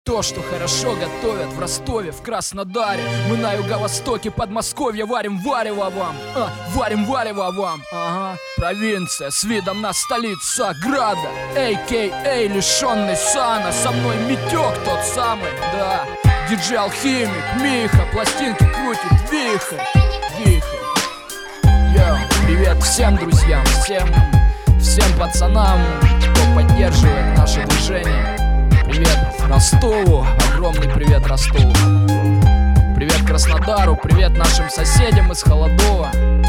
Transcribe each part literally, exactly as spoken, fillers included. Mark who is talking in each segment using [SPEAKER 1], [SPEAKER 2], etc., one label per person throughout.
[SPEAKER 1] То, что хорошо готовят в Ростове, в Краснодаре. Мы на юго-востоке Подмосковья варим варево вам, а, варим варево вам. Ага, провинция с видом на столицу Града, а ка а лишенный сана. Со мной Митек тот самый, да. Диджей Алхимик, Миха, пластинки крутит вихрь, вихрь. Йоу, привет всем друзьям, всем, всем пацанам, кто поддерживает наше движение. Привет Ростову, огромный привет Ростову. Привет Краснодару, привет нашим соседям из Холодова.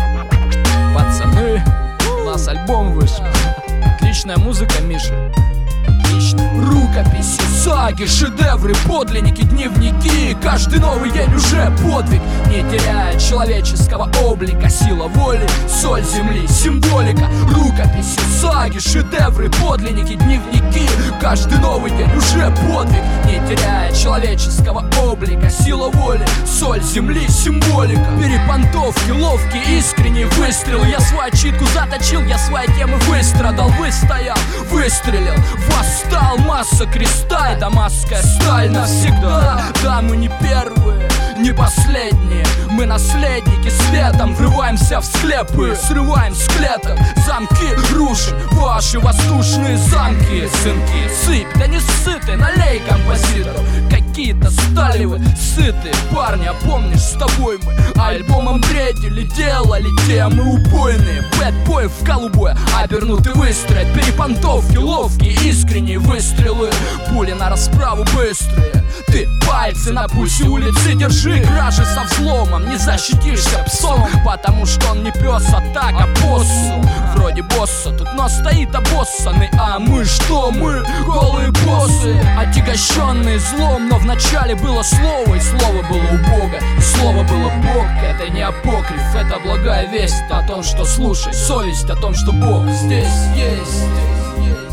[SPEAKER 1] Пацаны, у нас альбом вышел. Отличная музыка, Миша. Отлично. Рукописи, саги, шедевры, подлинники, дневники. Каждый новый день уже подвиг, не теряя человеческого облика. Сила воли, соль земли, символика. Рукописи, саги, шедевры, подлинники, дневники. Каждый новый день уже подвиг, не теряя человеческого облика. Сила воли, соль земли, символика. Перепонтовки, ловкие, искренние выстрелы. Я свою читку заточил, я свои темы выстрадал. Выстоял, выстрелил, восстал. Масса креста, это маска сталь навсегда. Да, мы не первые, не последние. Мы наследники светом, врываемся в склепы, срываем с клеток замки, рушим ваши воздушные замки. Сынки, сыпь, да не сыты, налей композитору. Какие-то стали вы сытые парни, а помнишь, с тобой мы альбомом бредили, делали темы убойные. Бэтбой в голубое, обернутый выстрел. Перепонтовки, ловкие, искренние выстрелы. Пули на расправу быстрые. Ты пальцы на пульсе улицы держи. Кражи со взломом, не защитишься псом, потому что он не пес, а так, а боссу. Вроде босса, тут нос стоит обоссанный. А мы что? Мы голые боссы, отягощенные злом. Но вначале было слово, и слово было у Бога, и слово было Бог. Это не апокриф, это благая весть о том, что слушай совесть, о том, что Бог здесь есть, здесь есть.